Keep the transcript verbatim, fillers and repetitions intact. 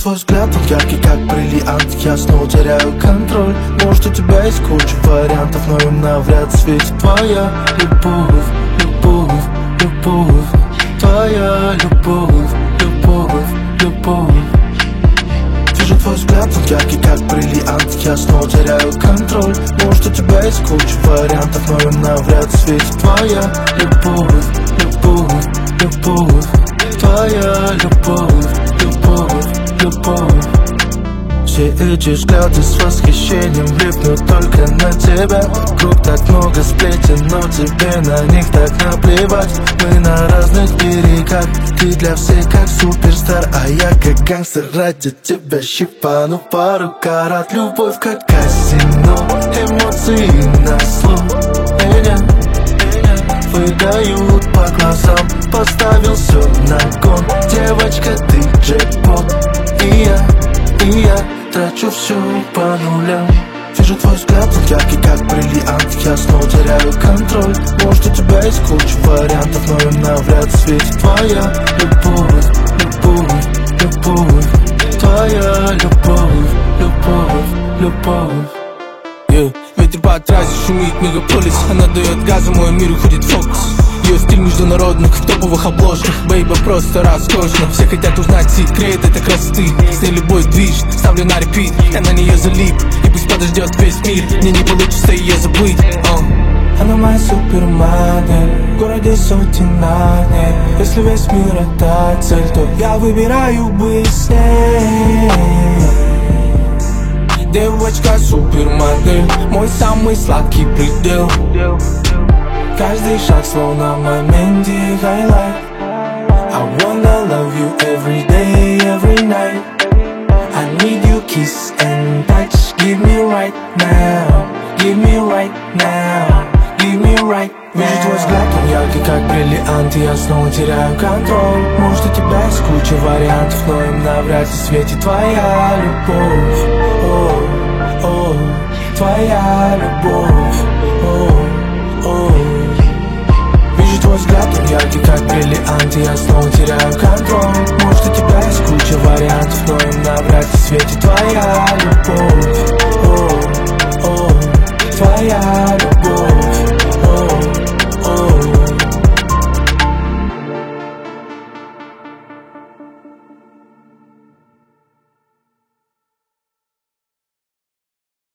твой взгляд, он яркий, как бриллиант. Я снова теряю контроль. Может, у тебя есть куча вариантов, но им навряд светит твоя любовь, любовь, любовь. Твоя любовь, любовь, любовь. Вижу твой взгляд, он яркий, как бриллиант. Я снова теряю контроль. Может, у тебя есть куча вариантов, но им навряд светит твоя любовь, любовь, любовь. Твоя любовь, любовь, любовь. Все эти взгляды с восхищением липнут только на тебя. Вокруг так много сплетен, но тебе на них так наплевать. Мы на разных берегах, ты для всех как суперстар, а я как гангстер ради тебя щипану пару карат. Любовь как казино, эмоции на слух. Меня, меня выдают по глазам, поставил все на кон. Девочка, ты джекпот, и я, и я трачу все по нулям. Вижу твой взгляд, он яркий, как бриллиант. Я снова теряю контроль. Может, у тебя есть куча вариантов, но им навряд светит твоя любовь, любовь, любовь. Твоя любовь, любовь, любовь. Yeah. Ветер по трассе шумит мегаполис. Она дает газу, мой мир уходит в фокус. Ее стиль международных, в топовых обложках. Бейба просто роскошно. Все хотят узнать секрет этой красоты. С ней любой движ, ставлю на репит. Я на нее залип, и пусть подождет весь мир. Мне не получится ее забыть. uh. Она моя супермодель, в городе сотен огней. Если весь мир это цель, то я выбираю быть с ней. Девочка супермодель, мой самый сладкий предел. Каждый шаг словно в моменте хайлайт. I wanna love you every day, every night. I need you kiss and touch. Give me right now, give me right now, give me right now. Вижу твой взгляд, он яркий, как бриллиант. И я снова теряю контроль. Может, у тебя есть куча вариантов, но им навряд ли светит твоя любовь. О, о, твоя любовь.